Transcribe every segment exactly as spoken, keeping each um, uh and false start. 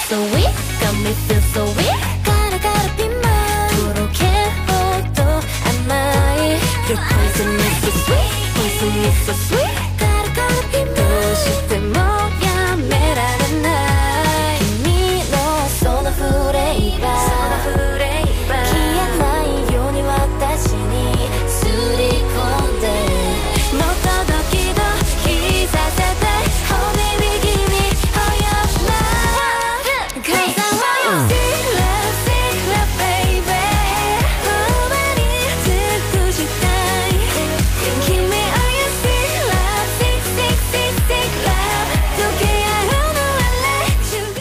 so weak, got me feel so weak. Gotta gotta be mine. 도로케어도 안마이. Your poison is so sweet, poison is so sweet. Gotta gotta be mine. 또 시대 뭐야 매라는 날.君のその触れば、その触れば消えないように私にすり込んで。もっとドキドキさせて。Oh baby give me all your love. Cause I want your sick love, sick love baby. ほんまに尽くしたい。Give me all your sick love, sick, sick, sick, sick love. 溶け合うのは let you go.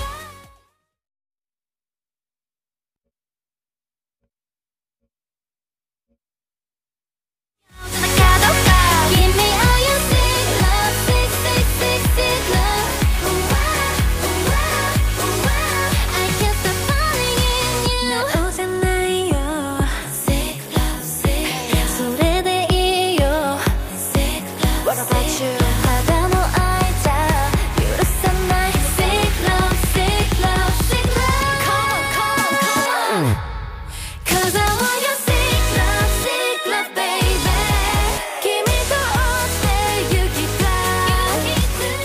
Give me all your sick love, sick, sick, sick, sick love. Ooh, wow, ooh, wow, ooh, wow. I can't stop falling in you. 나 오잖아요. Sick love, sick love. それでいいよ. Sick love, what about you? 肌の間許さない Sick love, sick love, sick love. Come on, come on, come on. Cause I want your sick love, sick love baby. 君と落ちて行きたい。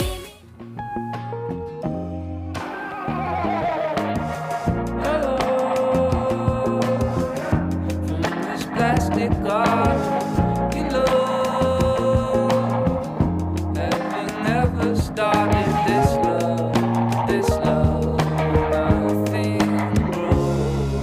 This plastic garden, you know, having never started this love, this love, nothing grows.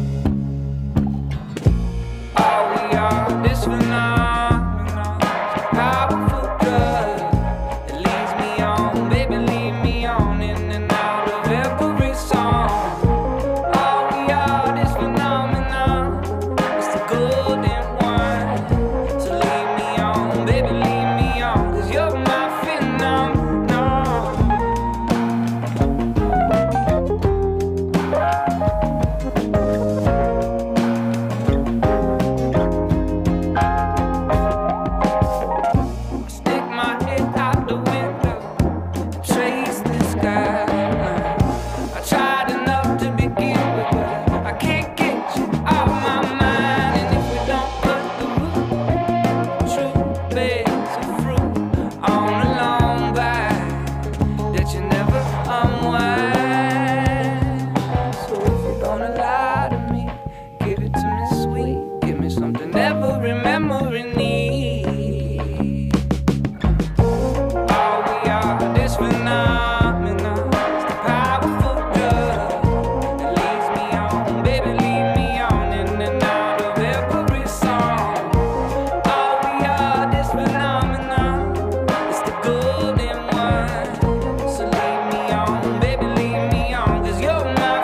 All we are, this phenomenon, powerful drug that leads me on, baby, lead me on in and out of every song. All we are, this phenomenon, it's the golden one. So lead me on, baby, lead me on, 'cause you're my phenomenon. Stick my head out the window, trace the sky. I tried enough to begin with, but I can't get you off my mind. And if we don't put the root, true bears of fruit on a long vine that you never unwind. So if you're gonna lie to me, give it to me sweet, give me something every memory needs. All we are, this phenomenon, is the powerful drug that leads me on, baby, lead me on in and out of every song. All we are, this phenomenon, is the golden one. So lead me on, baby, lead me on, 'cause you're my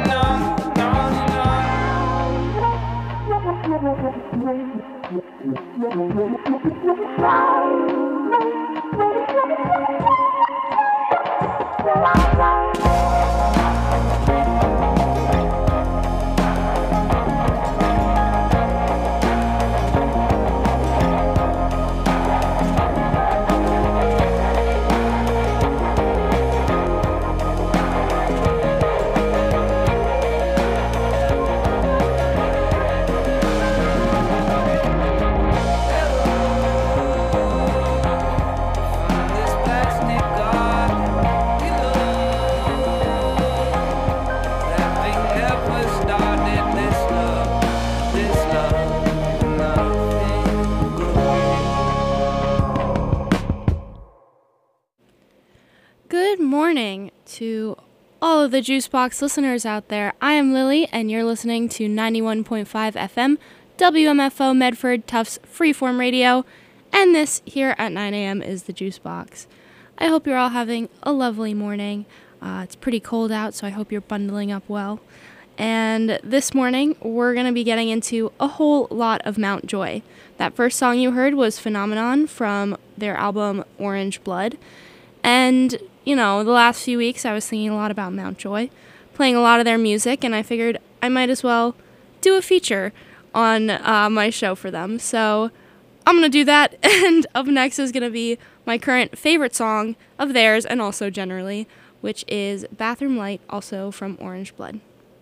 This plastic garden, you know, having never started this love, this love, nothing grows. Good morning to all of the Juicebox listeners out there. I am Lily, and you're listening to ninety-one point five F M, W M F O Medford Tufts Freeform Radio, and this here at nine a.m. is the Juicebox. I hope you're all having a lovely morning. Uh, it's pretty cold out, so I hope you're bundling up well. And this morning, we're going to be getting into a whole lot of Mount Joy. That first song you heard was Phenomenon from their album Orange Blood. And, you know, the last few weeks I was thinking a lot about Mount Joy, playing a lot of their music, and I figured I might as well do a feature on uh, my show for them. So I'm going to do that, and up next is going to be my current favorite song of theirs, and also generally, which is Bathroom Light, also from Orange Blood.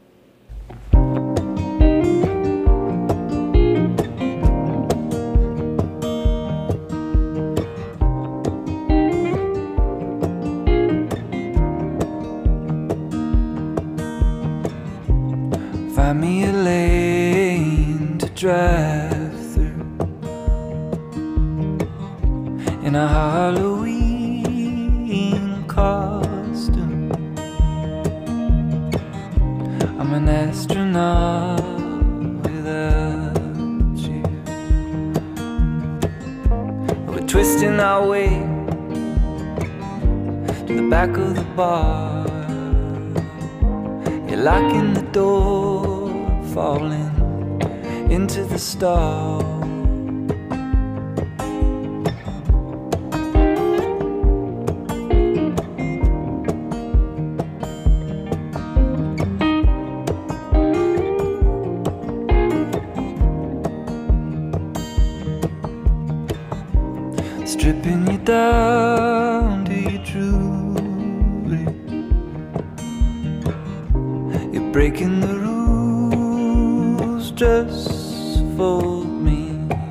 Find me a lane to drive through in a Halloween costume. I'm an astronaut without you. We're twisting our way to the back of the bar. You're locking the door, falling into the stall. Stripping you down to your jewelry. You're breaking the rules just for me.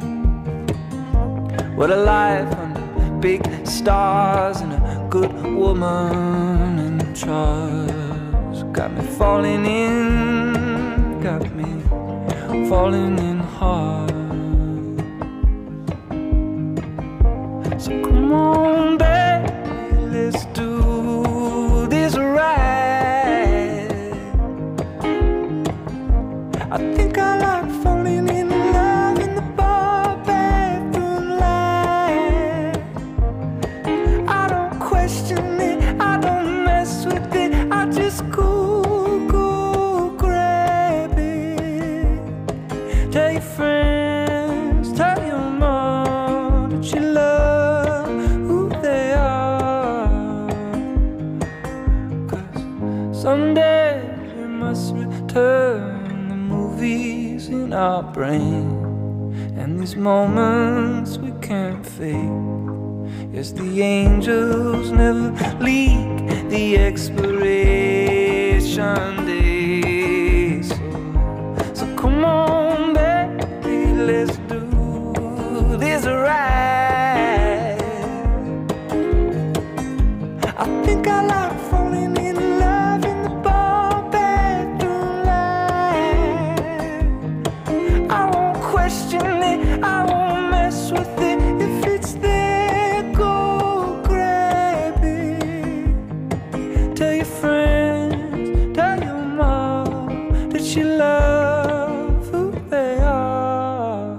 What a life under big stars and a good woman in charge. Got me falling in, got me falling in hard. So come on, baby, let's do this right. I think I like falling in love in the bar bathroom light. I don't question it, I don't mess with it, I just go, go grab it. Tell your friends, tell your mom that you love someday we must return the movies in our brain, and these moments we can't fake. Yes, the angels never leak the expiration days. So, so come on, baby, let's do this right. I think I like falling in love in the bar bathroom light. I won't question it, I won't mess with it. If it's there, go grab it. Tell your friends, tell your mom that you love who they are.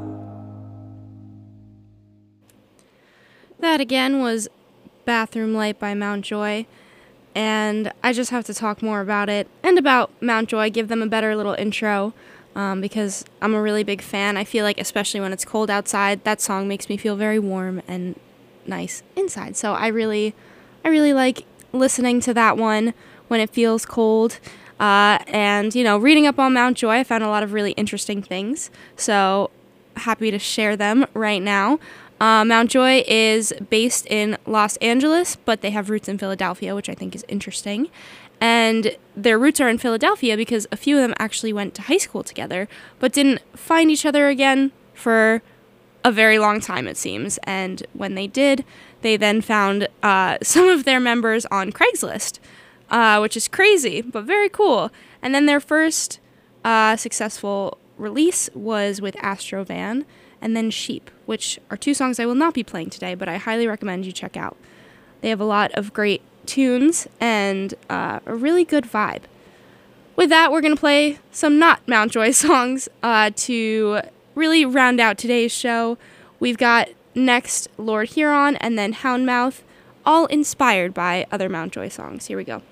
That again was Bathroom Light by Mountjoy, and I just have to talk more about it and about Mountjoy, give them a better little intro, um, because I'm a really big fan. I feel like, especially when it's cold outside, that song makes me feel very warm and nice inside. So I really, I really like listening to that one when it feels cold. Uh, and, you know, reading up on Mountjoy, I found a lot of really interesting things. So happy to share them right now. Uh, Mountjoy is based in Los Angeles, but they have roots in Philadelphia, which I think is interesting. And their roots are in Philadelphia because a few of them actually went to high school together, but didn't find each other again for a very long time, it seems. And when they did, they then found uh, some of their members on Craigslist, uh, which is crazy, but very cool. And then their first uh, successful release was with Astrovan, and then Sheep, which are two songs I will not be playing today, but I highly recommend you check out. They have a lot of great tunes and uh, a really good vibe. With that, we're going to play some not Mountjoy songs uh, to really round out today's show. We've got next Lord Huron and then Houndmouth, all inspired by other Mountjoy songs. Here we go.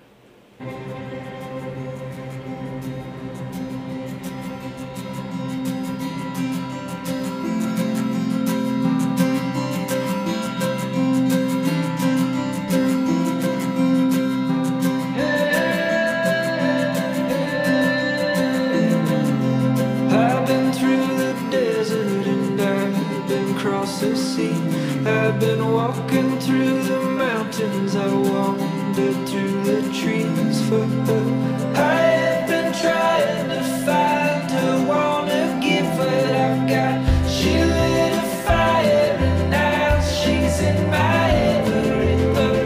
Across the sea, I've been walking through the mountains. I want wandered through the trees for her. I have been trying to find her, wanna give what I've got. She lit a fire and now she's in my every thought.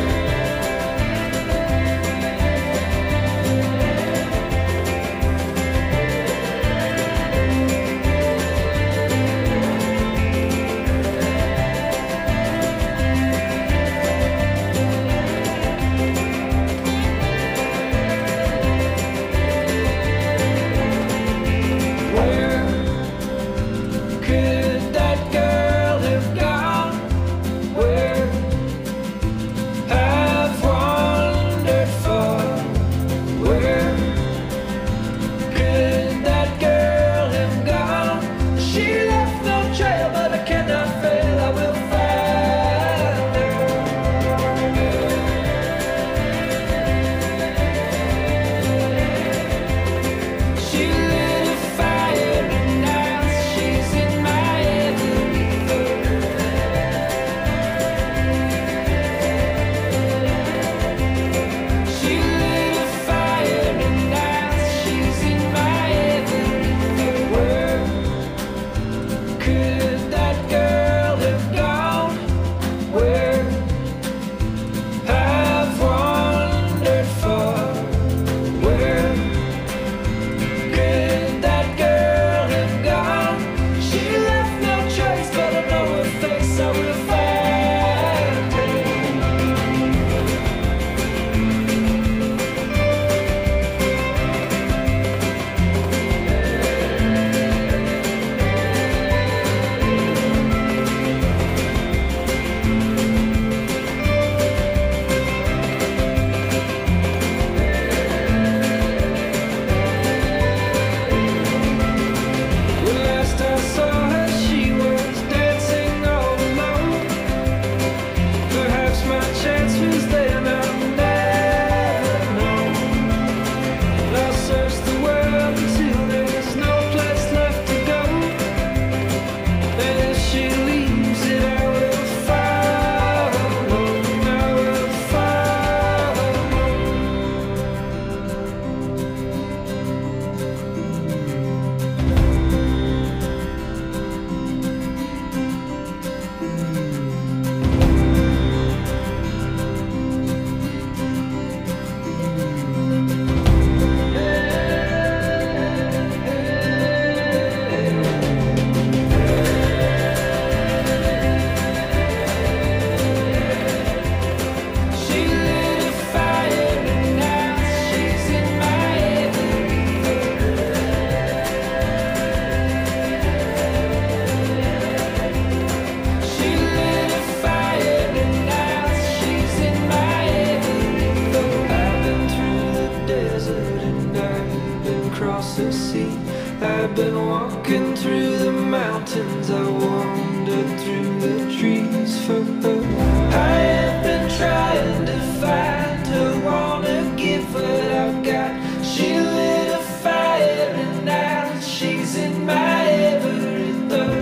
I've been walking through the mountains, I wandered through the trees for her. I have been trying to find her, wanna give what I've got. She lit a fire and now she's in my every thought.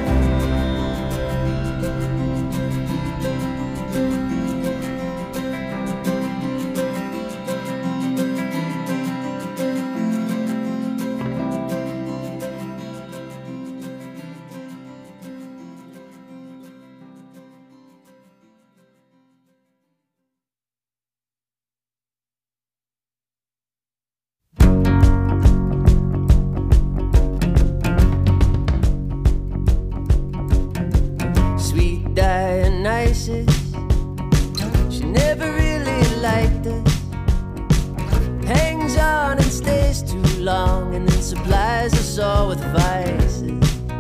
Dionysus, she never really liked us. Hangs on and stays too long, and then supplies us all with vices.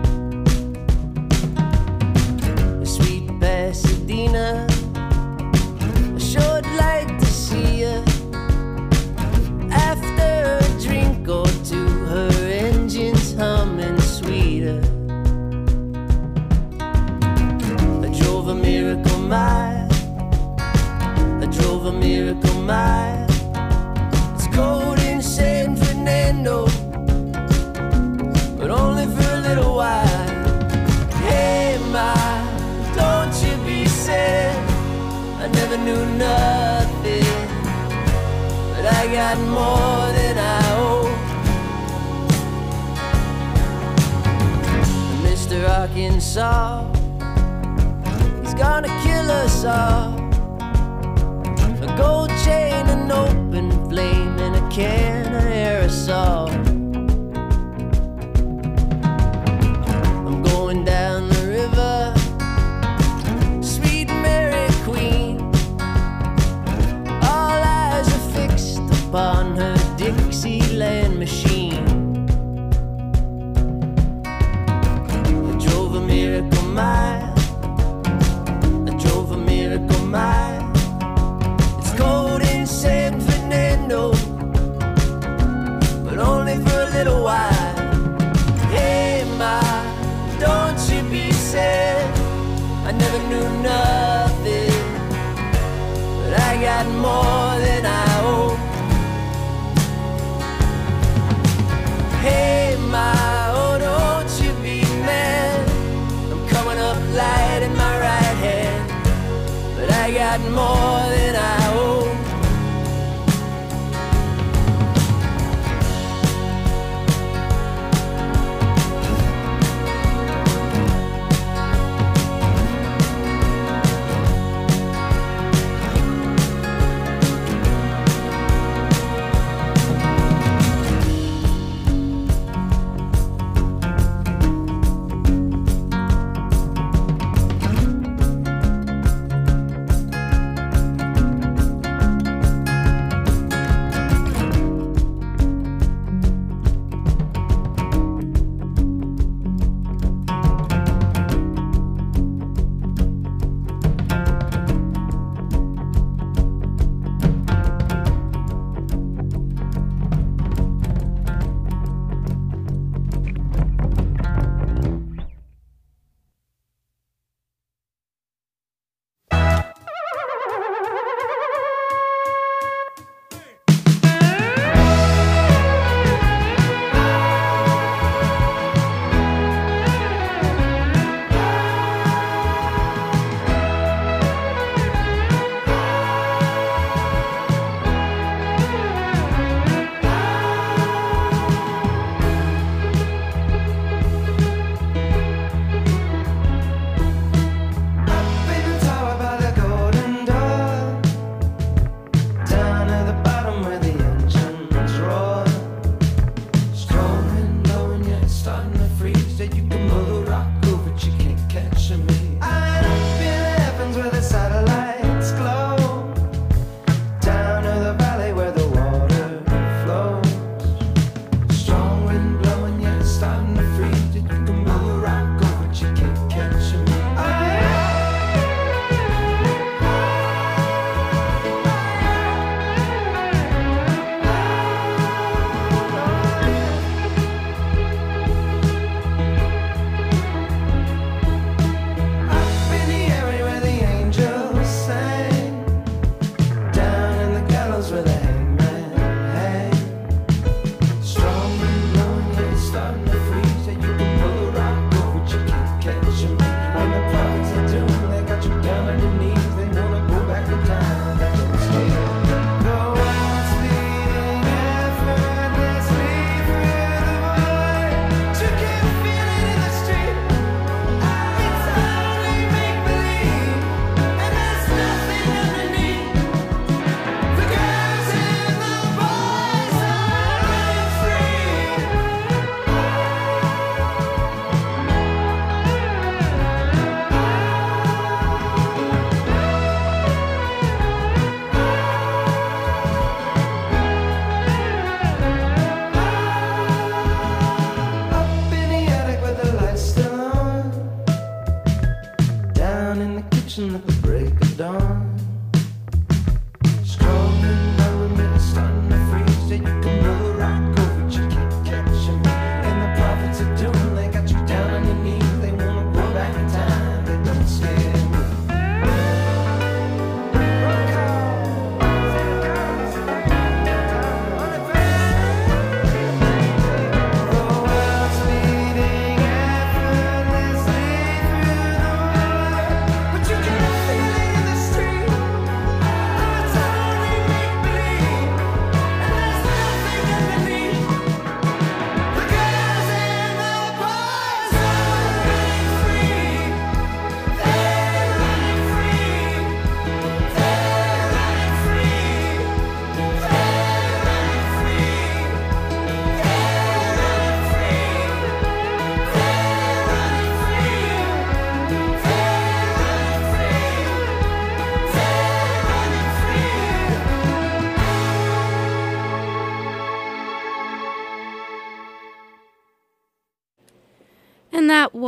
Sweet Pasadena, I sure would like to see her. After a drink or two, her engine's humming sweeter. A miracle mile, I drove a miracle mile. It's cold in San Fernando, but only for a little while. Hey, ma, don't you be sad, I never knew nothing. I got more than I owe. Mister Arkansas, he's gonna kill us all. A gold chain, an open flame, and a can of aerosol. I'm going down the river, sweet Mary Queen. All eyes are fixed upon her Dixieland machine. I drove a miracle mile, I drove a miracle mile. It's cold in San Fernando, but only for a little while. Hey ma, don't you be sad, I never knew nothing, but I got more than I owe. Hey ma, oh don't you be mad, I'm coming up light in my right hand, but I got more than I owe.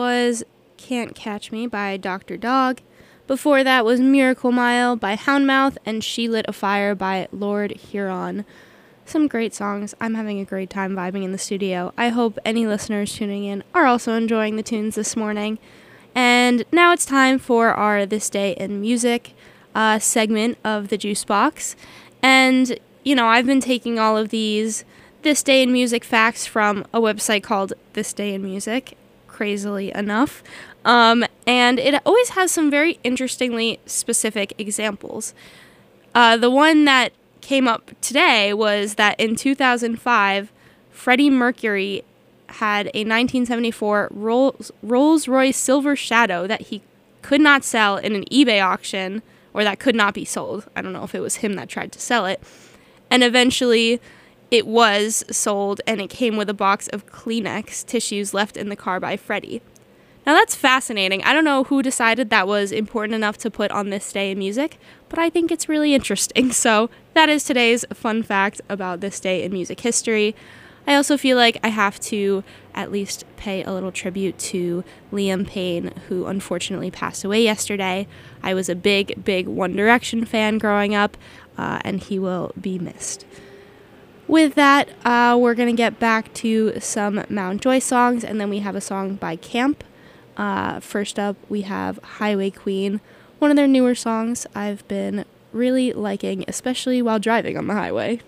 was Can't Catch Me by Doctor Dog. Before that was Miracle Mile by Houndmouth and She Lit a Fire by Lord Huron. Some great songs. I'm having a great time vibing in the studio. I hope any listeners tuning in are also enjoying the tunes this morning. And now it's time for our This Day in Music uh, segment of the Juice Box. And, you know, I've been taking all of these This Day in Music facts from a website called This Day in Music, crazily enough. Um, and it always has some very interestingly specific examples. Uh, the one that came up today was that in two thousand five, Freddie Mercury had a nineteen seventy-four Rolls, Rolls-Royce Silver Shadow that he could not sell in an eBay auction, or that could not be sold. I don't know if it was him that tried to sell it. And eventually it was sold, and it came with a box of Kleenex tissues left in the car by Freddie. Now that's fascinating. I don't know who decided that was important enough to put on This Day in Music, but I think it's really interesting. So that is today's fun fact about This Day in Music history. I also feel like I have to at least pay a little tribute to Liam Payne, who unfortunately passed away yesterday. I was a big, big One Direction fan growing up, uh, and he will be missed. With that, uh, we're going to get back to some Mountjoy songs, and then we have a song by Camp. Uh, first up, we have Highway Queen, one of their newer songs I've been really liking, especially while driving on the highway.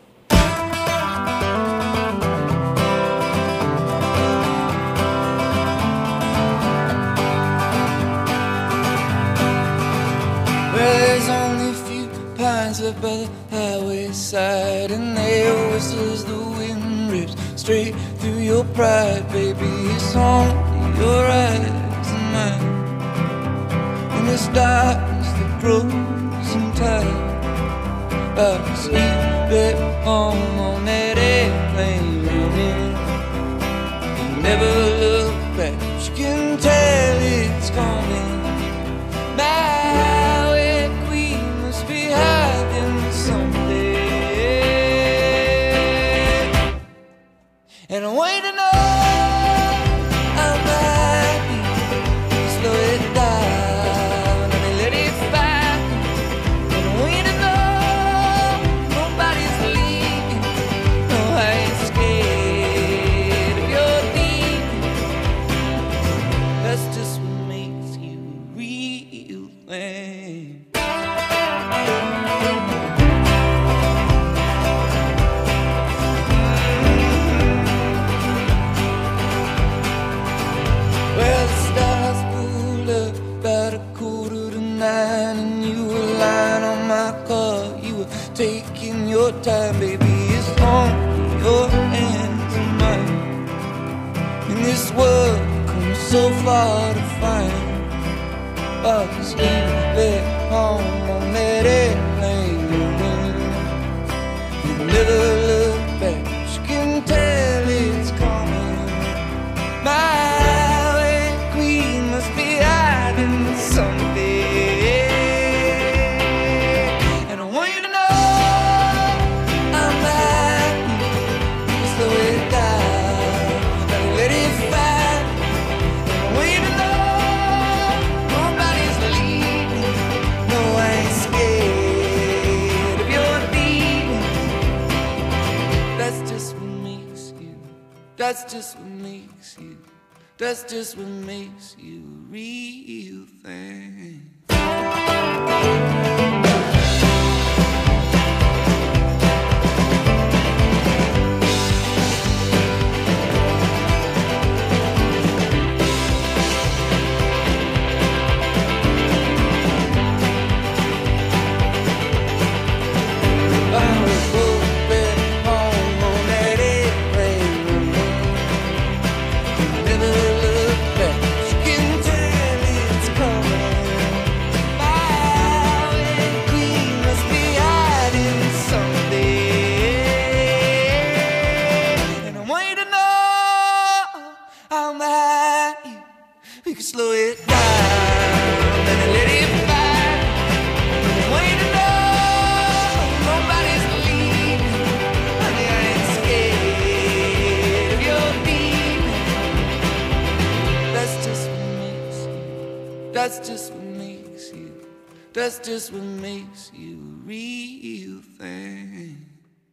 Well, there's only a few pines up by the highway side, and they whistle as the wind rips straight through your pride, baby. It's only your eyes and mine, in this darkness that grows in time. I see you back home on that airplane running. You never look back, but you can tell it's coming. My highway queen must be hiding someday, and I want to know. Taking your time, baby, it's on your hands and mine. In this world, come so far to find. I can see you back home on that airplane running. You never look back, but you can tell it's coming. My highway queen must be hiding someday. That's just what makes you, that's just what makes you a real thing. Slow it down and let it fly. Wait to know nobody's leaving. Honey, I ain't scared of your demon. That's just That's just what makes you, that's just what makes you a real thing.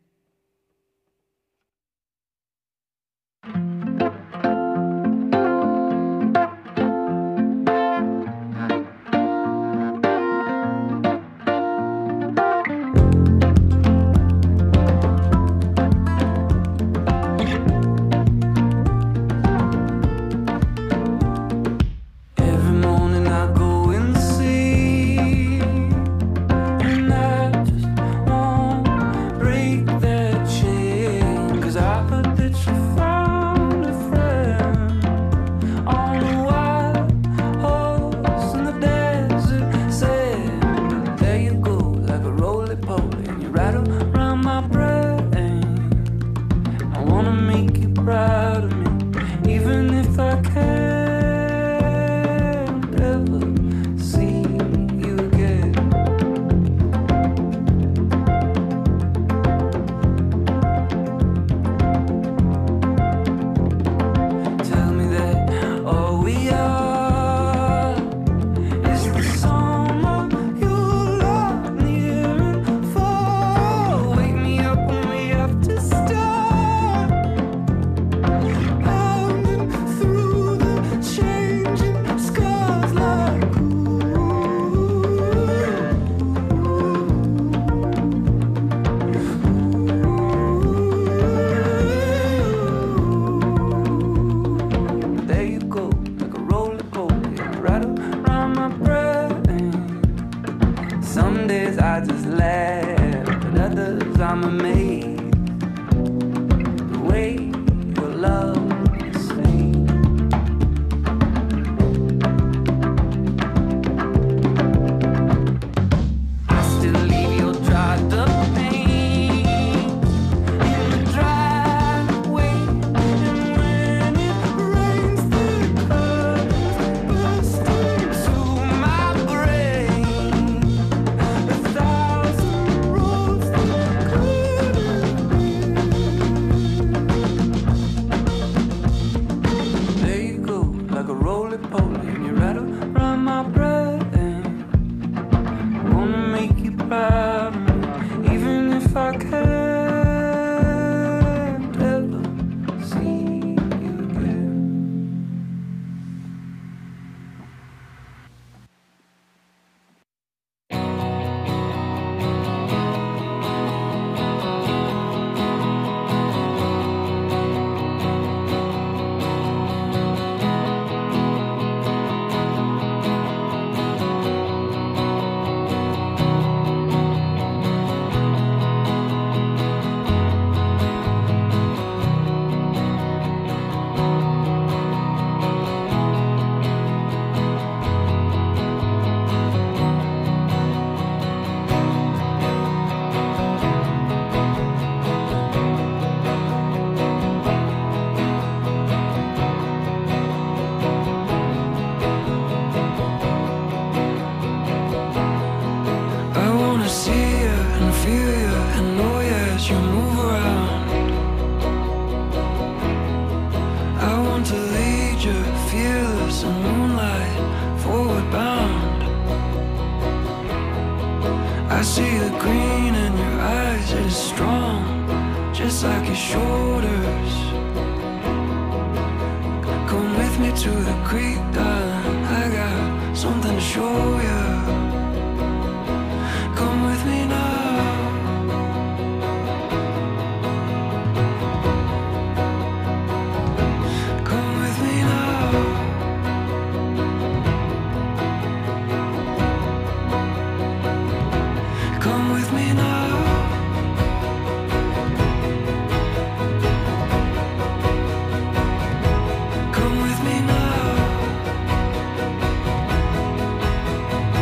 I see the green in your eyes is strong, just like your shoulders. Come with me to the creek, darling, I got something to show you. Come with me now. Come with me now. Come with me now. Come with me now.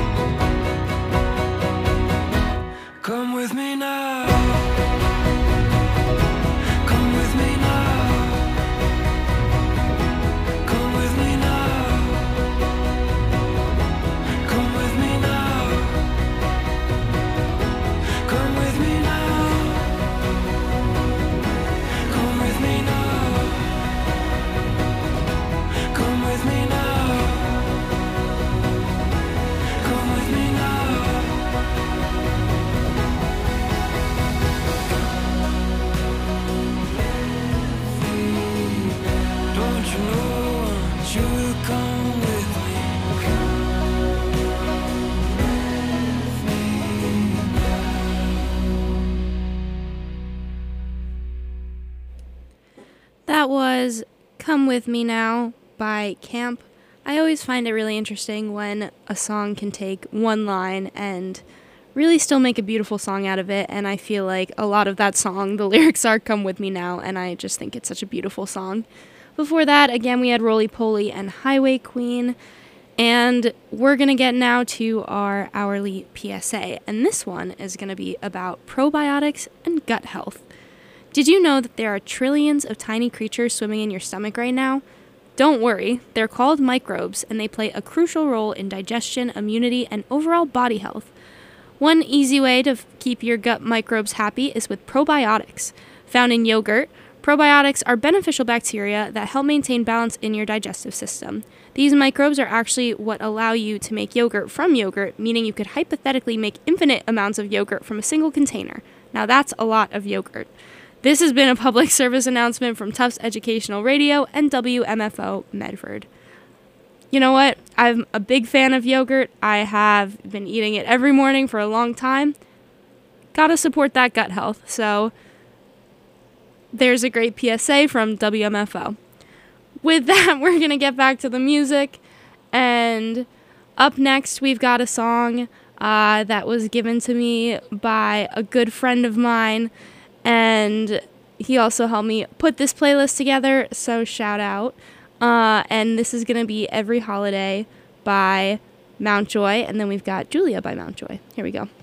That was Come With Me Now by Camp. I always find it really interesting when a song can take one line and really still make a beautiful song out of it, and I feel like a lot of that song, the lyrics are Come With Me Now, and I just think it's such a beautiful song. Before that, again, we had Roly Poly and Highway Queen, and we're going to get now to our hourly P S A, and this one is going to be about probiotics and gut health. Did you know that there are trillions of tiny creatures swimming in your stomach right now? Don't worry, they're called microbes, and they play a crucial role in digestion, immunity, and overall body health. One easy way to f- keep your gut microbes happy is with probiotics. Found in yogurt, probiotics are beneficial bacteria that help maintain balance in your digestive system. These microbes are actually what allow you to make yogurt from yogurt, meaning you could hypothetically make infinite amounts of yogurt from a single container. Now that's a lot of yogurt. This has been a public service announcement from Tufts Educational Radio and W M F O Medford. You know what? I'm a big fan of yogurt. I have been eating it every morning for a long time. Gotta support that gut health. So there's a great P S A from W M F O. With that, we're going to get back to the music. And up next, we've got a song uh, that was given to me by a good friend of mine. And he also helped me put this playlist together. So shout out. Uh, and this is going to be Every Holiday by Mountjoy. And then we've got Julia by Mountjoy. Here we go.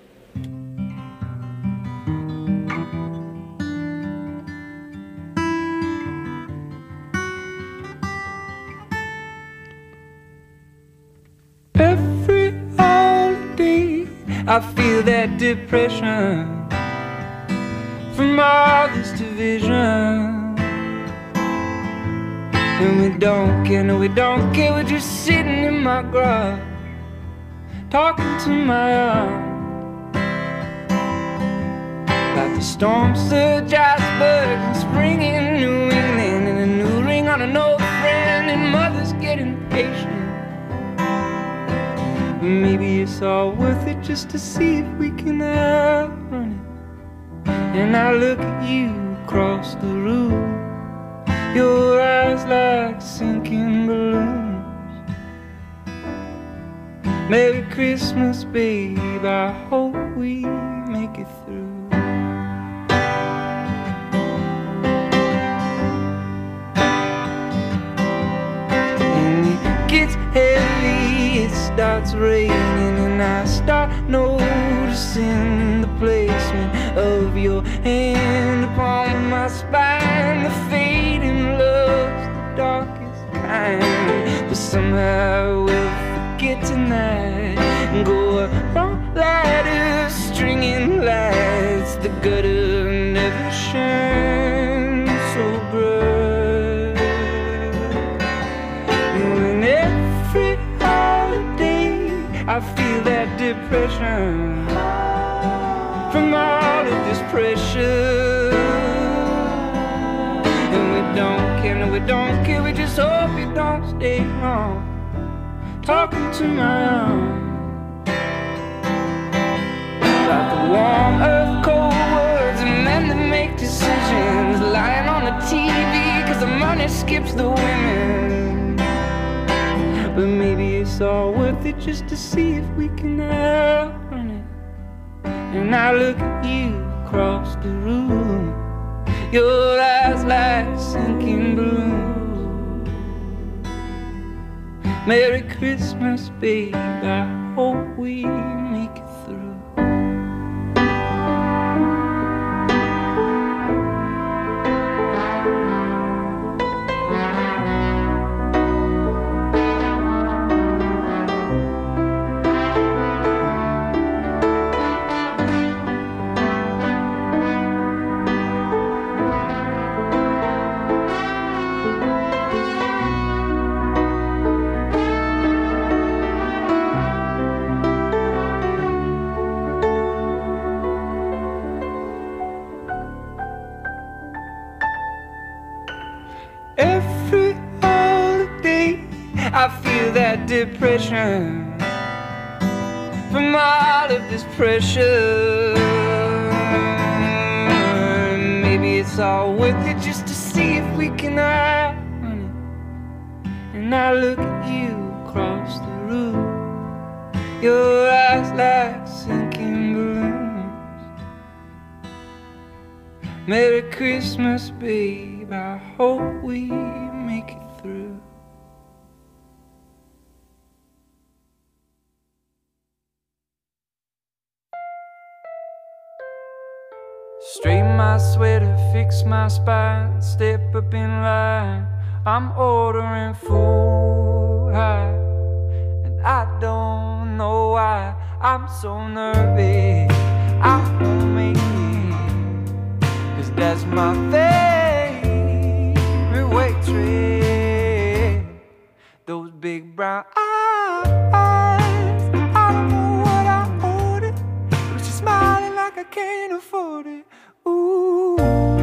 Every holiday I feel that depression from all this division. And we don't care, no we don't care, we're just sitting in my garage talking to my aunt about the storm surge, icebergs, and spring in New England, and a new ring on an old friend, and mother's getting patient. Maybe it's all worth it just to see if we can outrun it. And I look at you across the room, your eyes like sinking balloons. Merry Christmas, babe, I hope we make it through. And it gets heavy, it starts raining, and I start noticing the placement of your hand upon my spine. The fading love's the darkest kind, but somehow we'll forget tonight and go around ladders, stringing lights. The gutter never shines so bright. And every holiday I feel that depression from all of this pressure. And we don't care, no we don't care, we just hope you don't stay long talking to my aunt about the warm earth, cold words, and men that make decisions, lying on the T V cause the money skips the women. But maybe it's all worth it just to see if we can outrun it. And I look at you across the room, your eyes like sinking balloons. Merry Christmas, babe, I hope we make it through. Every holiday I feel that depression from all of this pressure. Maybe it's all worth it just to see if weekend eye, honey, and I look at you across the room. Your eyes like sinking balloons. Merry Christmas, babe, I hope we make it through. Straighten my sweater, fix my spine, step up in line. I'm ordering food high, and I don't know why I'm so nervous. I won't make it, 'cause that's my favorite waitress. Those big brown eyes, I don't know what I ordered, but she's smiling like I can't afford it. Ooh.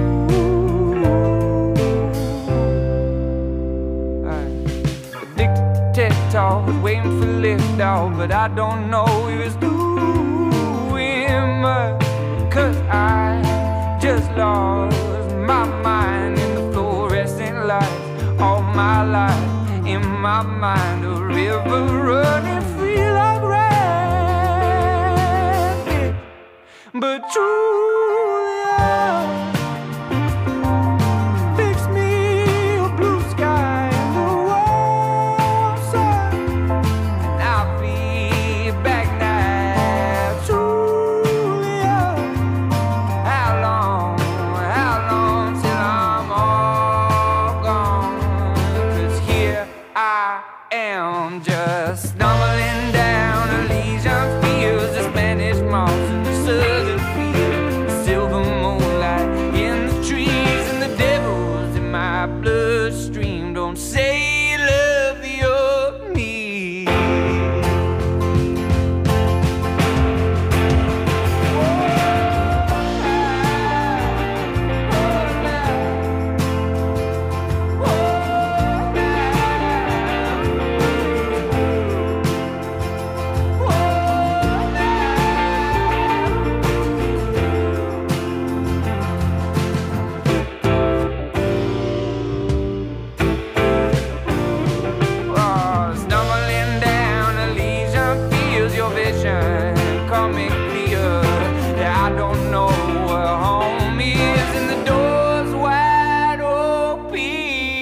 Right. Addicted to TED Talk, waiting for liftoff, but I don't know if it's doing much, 'cause I just lost my mind in the fluorescent lights. All my life in my mind, a river running free like rapids. But Julia, fix me a blue sky and the warm sun, and I'll be back now. Julia, how long, how long till I'm all gone? 'Cause here I am, just stumbling down Elysian fields, the Spanish moss and the southern fields, the silver moonlight in the trees, and the devils in my bloodstream. Don't say you love the old me. Oh, stumbling down Elysian fields, your vision coming clear. Yeah, I don't know where home is, and the door's wide open.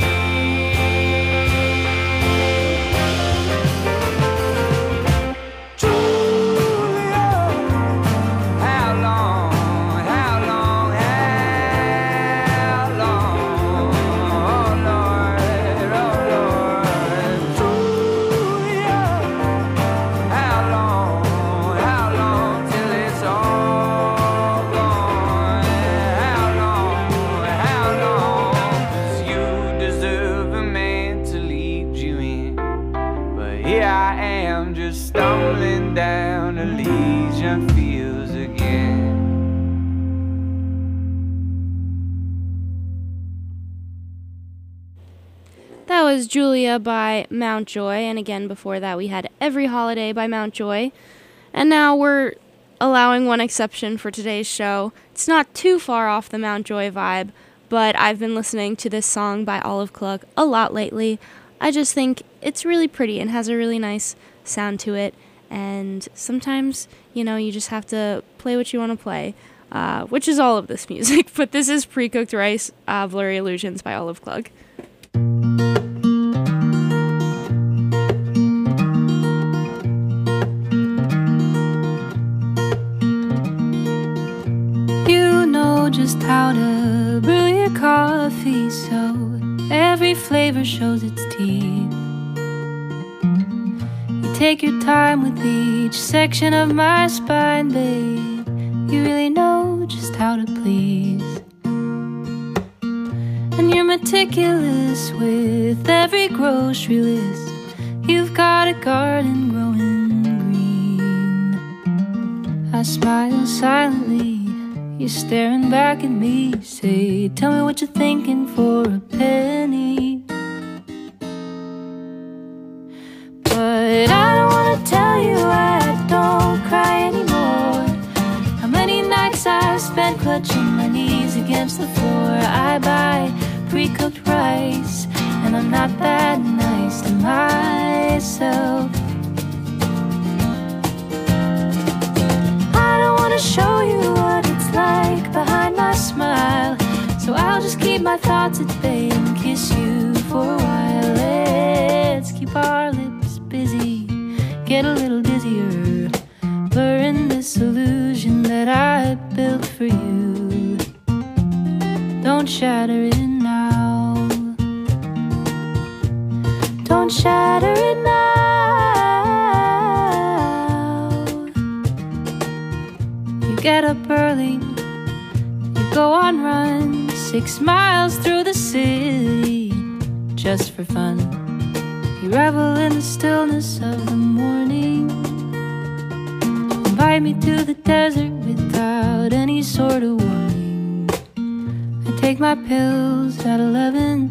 Julia, how long, how long, how long? Oh Lord, oh Lord. Julia, how long, how long till it's all gone? How long, how long? 'Cause you deserve a man to lead you in, but here I am, just stumbling down Elysian fields again. That was Julia by Mountjoy, and again before that we had Every Holiday by Mountjoy. And now we're allowing one exception for today's show. It's not too far off the Mountjoy vibe, but I've been listening to this song by Olive Cluck a lot lately. I just think it's really pretty and has a really nice sound to it, and sometimes, you know, you just have to play what you want to play, uh, which is all of this music, but this is Pre-Cooked Rice, uh, Blurry Illusions by Olive Cluck. You know just how to brew your coffee so every flavor shows its teeth. You take your time with each section of my spine, babe. You really know just how to please. And you're meticulous with every grocery list. You've got a garden growing green. I smile silently, you're staring back at me. Say, tell me what you're thinking for a penny. But I don't wanna tell you I don't cry anymore. How many nights I've spent clutching my knees against the floor. I buy pre-cooked rice, and I'm not that nice to myself. I don't wanna show you what it's like behind my smile, so I'll just keep my thoughts at bay and kiss you for a while. Let's keep our lips busy, get a little dizzier, blurring this illusion that I built for you. Don't shatter it now, don't shatter it now. You get up early, you go on runs, six miles through the city, just for fun. You revel in the stillness of the morning, invite me to the desert without any sort of warning. I take my pills at eleven,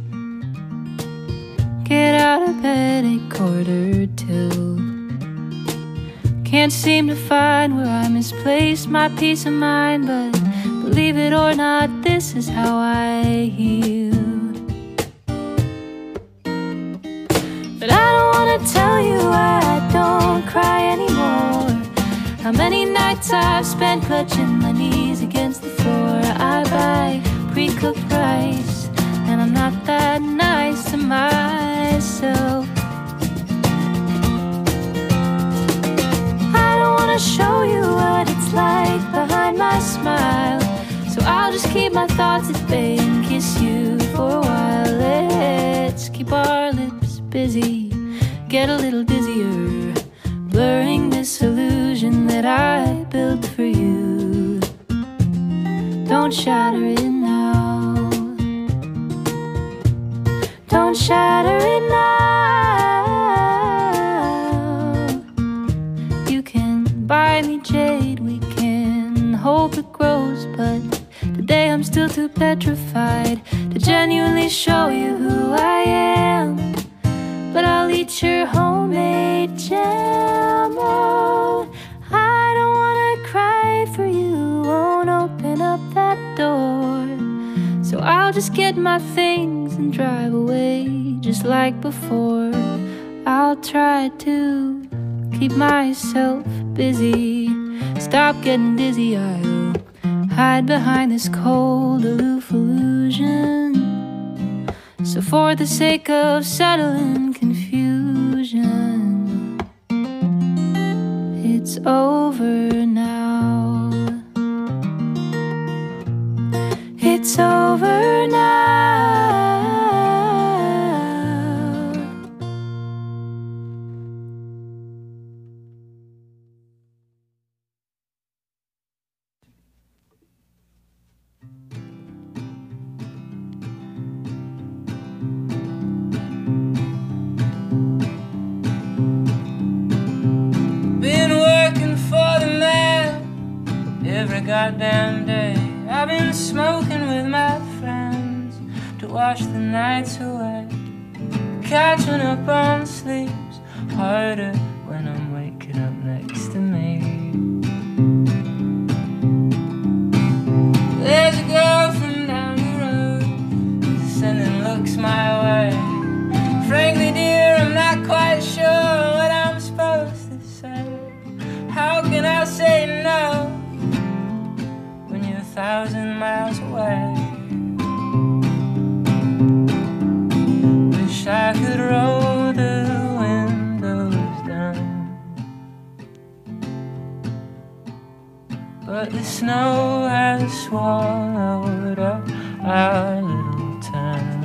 get out of bed at quarter till. Can't seem to find where I misplaced my peace of mind, but believe it or not, this is how I heal. But I don't wanna tell you I don't cry anymore, how many nights I've spent clutching my knees against the floor. I buy pre-cooked rice, and I'm not that nice to myself. I don't wanna show you what it's like behind my smile, so I'll just keep my thoughts at bay and kiss you for a while. Let's keep our lips busy, get a little dizzier, blurring this illusion that I built for you. Don't shatter it now, don't shatter it now. You can buy me jade, we can hope it grows, but today I'm still too petrified to genuinely show you who I am. But I'll eat your homemade jam. Oh, I don't wanna cry for you, won't open up that door, so I'll just get my things and drive away just like before. I'll try to keep myself busy, stop getting dizzy, I'll hide behind this cold, aloof illusion. So for the sake of settling confusion, it's over now, it's over now. Every goddamn day I've been smoking with my friends to wash the nights away, catching up on sleep's harder when I'm waking up next to me. There's a girl from down the road sending looks my way. Frankly dear, I'm not quite sure what I'm supposed to say. How can I say no a thousand miles away? Wish I could roll the windows down, but the snow has swallowed up our little town.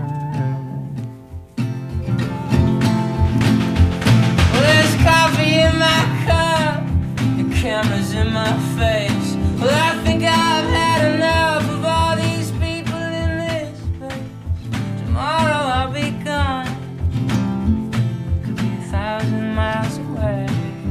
Well, there's coffee in my cup, the camera's in my face. Well, I think I've had enough of all these people in this place. Tomorrow I'll be gone, could be a thousand miles away.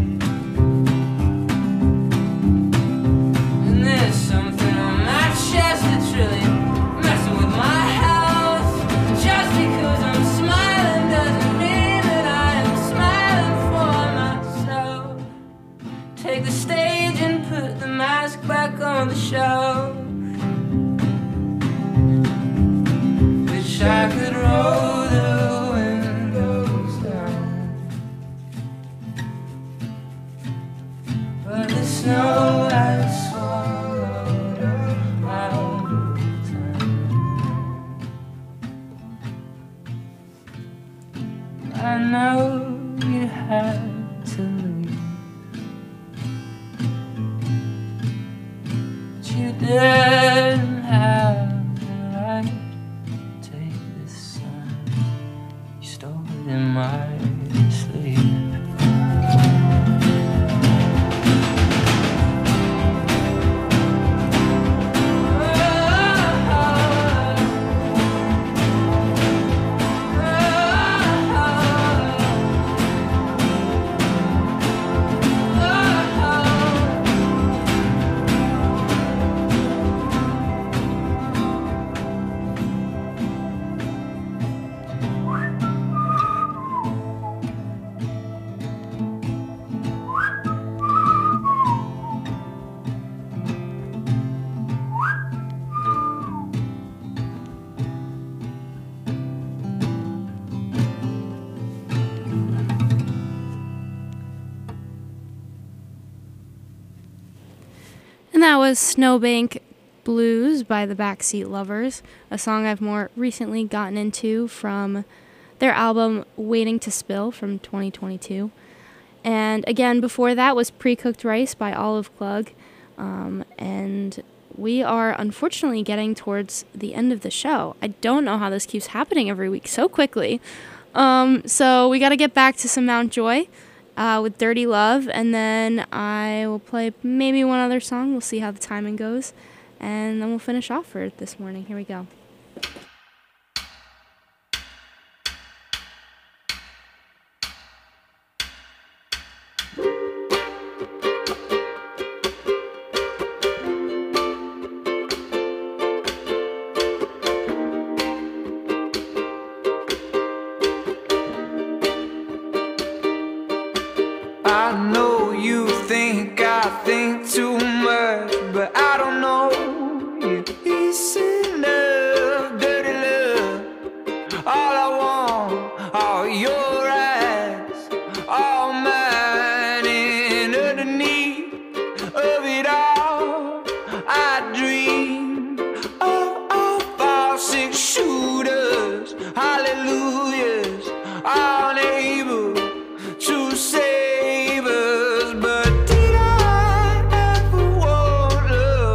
And there's something on my chest that's really messing with my health. Just because I'm smiling doesn't mean that I am smiling for myself. Take the stage and put the mask back on the show. Which snow has swallowed up out of time. I know you had to leave, but you didn't have the right to take this sun. You stole it in my sleep. And that was Snowbank Blues by the Backseat Lovers, a song I've more recently gotten into from their album Waiting to Spill from twenty twenty-two. And again, before that was Pre-Cooked Rice by Olive Klug. Um, and we are unfortunately getting towards the end of the show. I don't know how this keeps happening every week so quickly. Um, so we got to get back to some Mount Joy. Uh, with Dirty Love, and then I will play maybe one other song. We'll see how the timing goes, and then we'll finish off for this morning. Here we go. I know you think I think too much, but I don't know you. It's enough, dirty love. All I want are your eyes, all mine, and underneath of it all, I dream of all five, six shooters, hallelujahs, unable to say. But did I ever want love?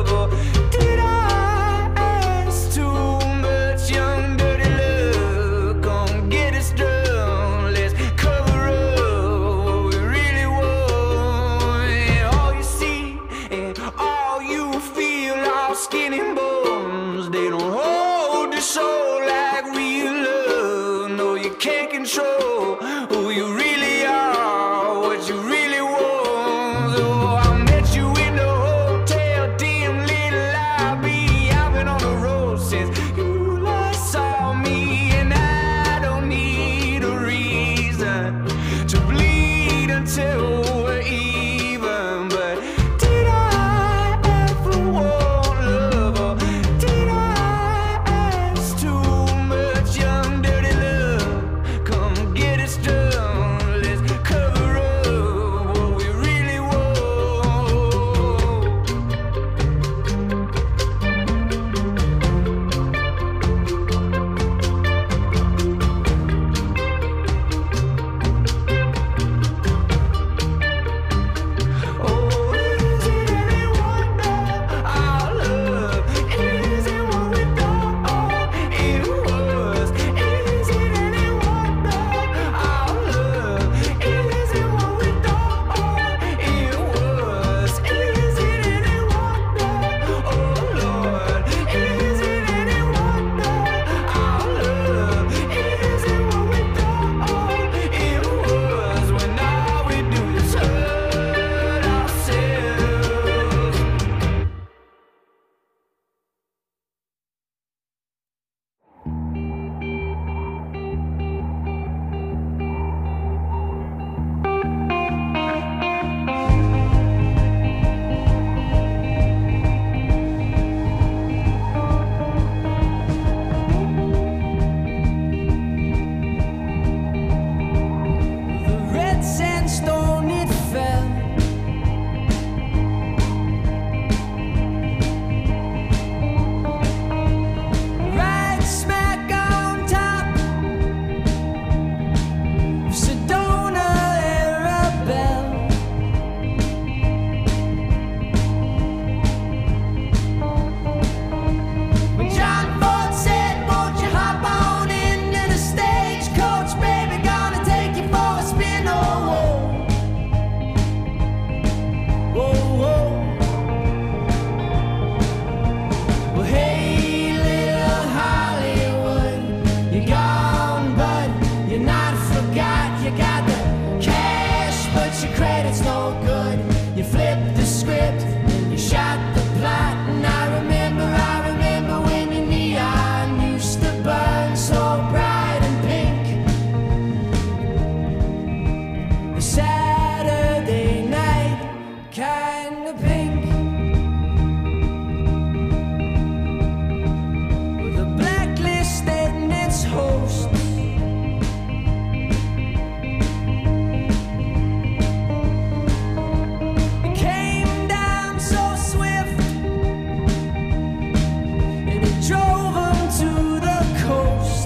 Saturday night, kind of pink, with a blacklist and its host. It came down so swift, and it drove them to the coast.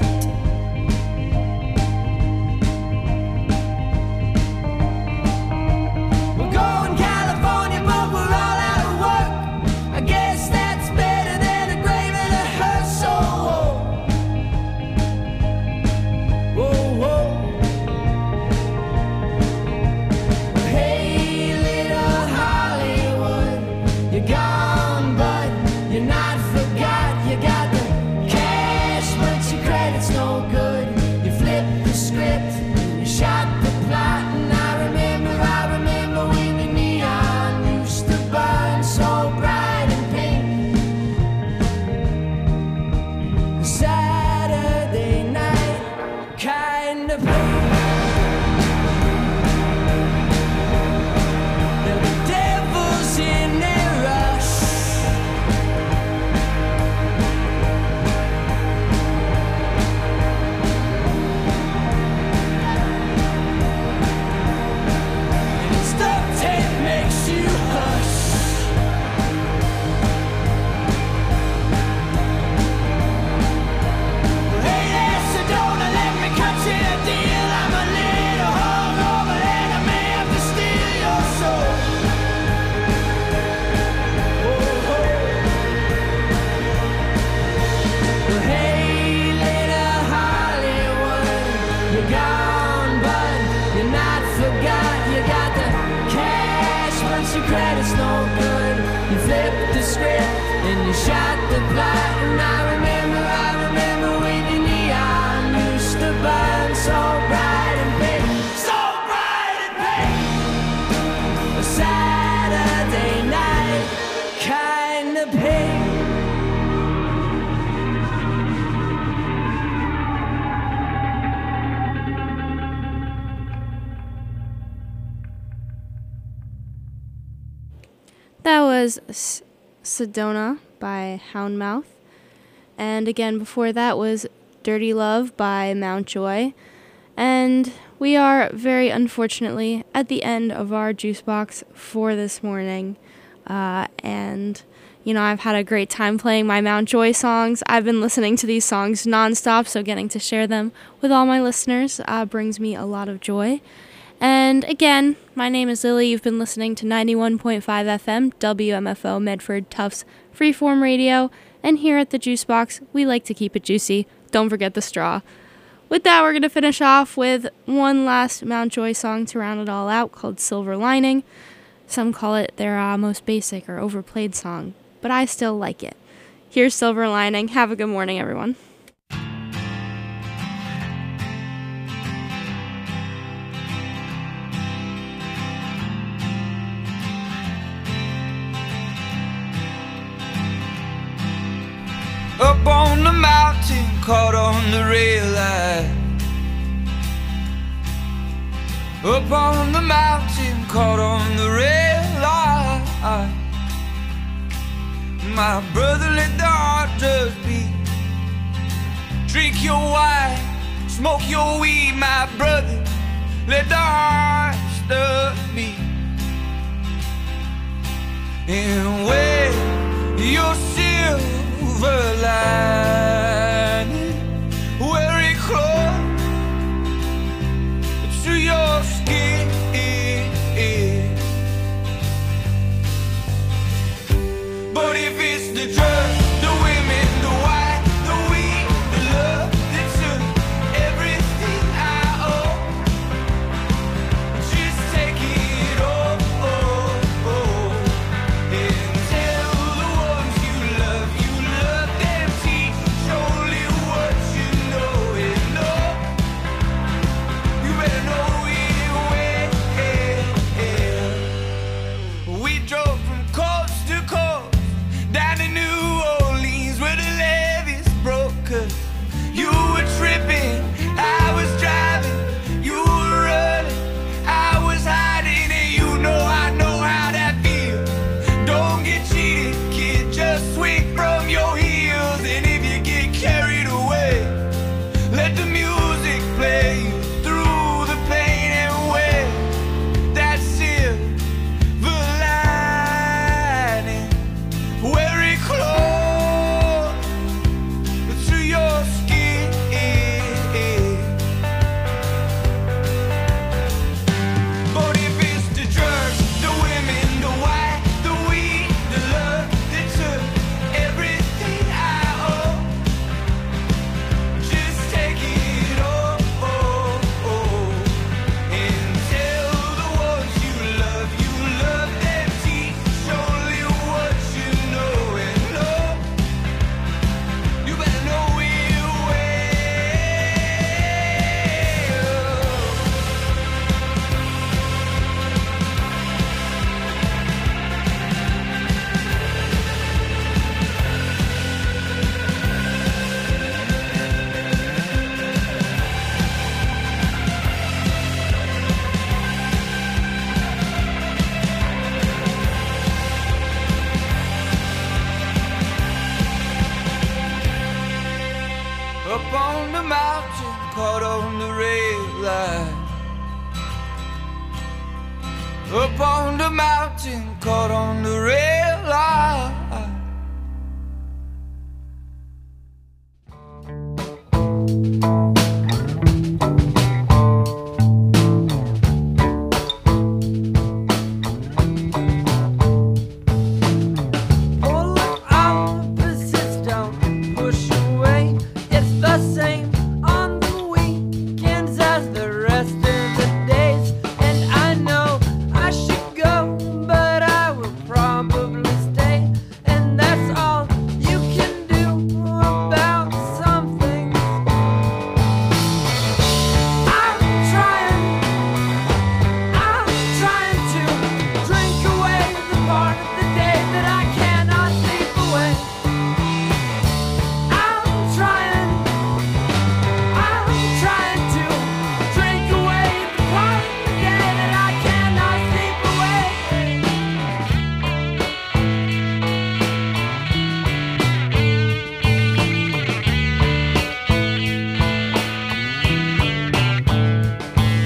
Credit's no good. You flipped the script and you shot the plot. And I remember, I remember when your neon used to burn so bright and pink, so bright and pink. A Saturday night, kind of pink. That was S- Sedona by Houndmouth. And again, before that was Dirty Love by Mountjoy. And we are very unfortunately at the end of our juice box for this morning. Uh, and, you know, I've had a great time playing my Mountjoy songs. I've been listening to these songs nonstop, so getting to share them with all my listeners uh, brings me a lot of joy. And again, my name is Lily. You've been listening to ninety-one point five F M, W M F O Medford Tufts Freeform Radio. And here at the Juice Box, we like to keep it juicy. Don't forget the straw. With that, we're going to finish off with one last Mountjoy song to round it all out called Silver Lining. Some call it their uh, most basic or overplayed song, but I still like it. Here's Silver Lining. Have a good morning, everyone. Up on the mountain, caught on the rail line. Up on the mountain, caught on the rail line. My brother, let the heart just beat. Drink your wine, smoke your weed, my brother, let the heart just beat. And when you're silver lining, wear it close to your skin. But if it's the drugs, the women, the wine, the weed, the love that took everything I owe, just take it all, oh, oh, and take up on the mountain, caught on the rail line.